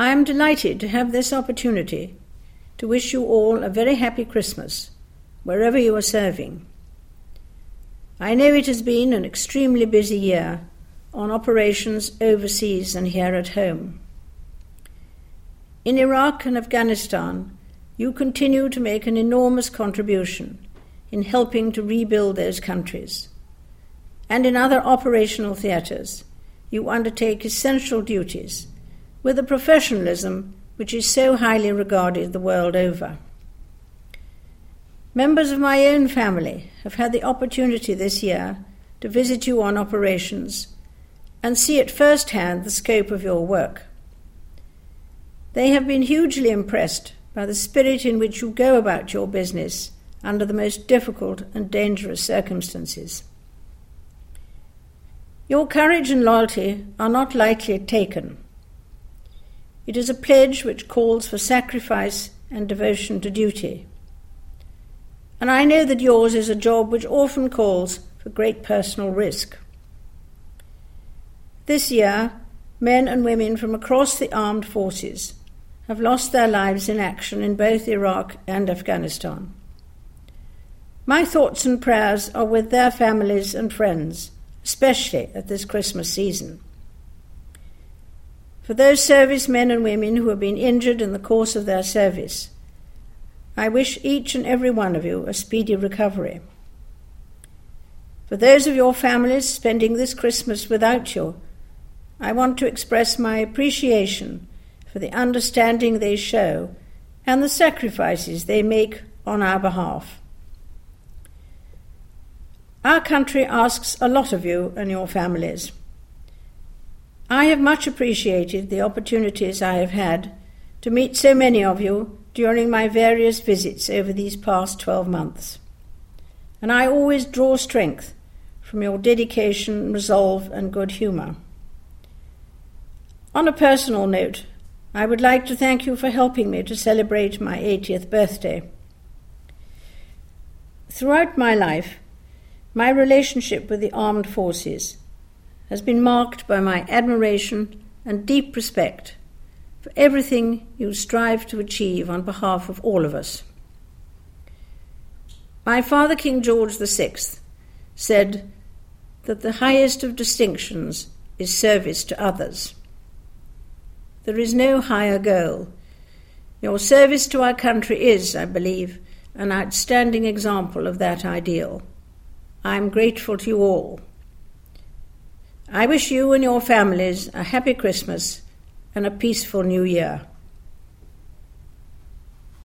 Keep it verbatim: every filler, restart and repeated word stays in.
I am delighted to have this opportunity to wish you all a very happy Christmas, wherever you are serving. I know it has been an extremely busy year on operations overseas and here at home. In Iraq and Afghanistan, you continue to make an enormous contribution in helping to rebuild those countries. And in other operational theatres, you undertake essential duties with a professionalism which is so highly regarded the world over. Members of my own family have had the opportunity this year to visit you on operations and see at first hand the scope of your work. They have been hugely impressed by the spirit in which you go about your business under the most difficult and dangerous circumstances. Your courage and loyalty are not lightly taken. It is a pledge which calls for sacrifice and devotion to duty. And I know that yours is a job which often calls for great personal risk. This year, men and women from across the armed forces have lost their lives in action in both Iraq and Afghanistan. My thoughts and prayers are with their families and friends, especially at this Christmas season. For those servicemen and women who have been injured in the course of their service, I wish each and every one of you a speedy recovery. For those of your families spending this Christmas without you, I want to express my appreciation for the understanding they show and the sacrifices they make on our behalf. Our country asks a lot of you and your families. I have much appreciated the opportunities I have had to meet so many of you during my various visits over these past twelve months, and I always draw strength from your dedication, resolve, and good humour. On a personal note, I would like to thank you for helping me to celebrate my eightieth birthday. Throughout my life, my relationship with the armed forces has been marked by my admiration and deep respect for everything you strive to achieve on behalf of all of us. My father, King George the Sixth, said that the highest of distinctions is service to others. There is no higher goal. Your service to our country is, I believe, an outstanding example of that ideal. I am grateful to you all. I wish you and your families a happy Christmas and a peaceful New Year.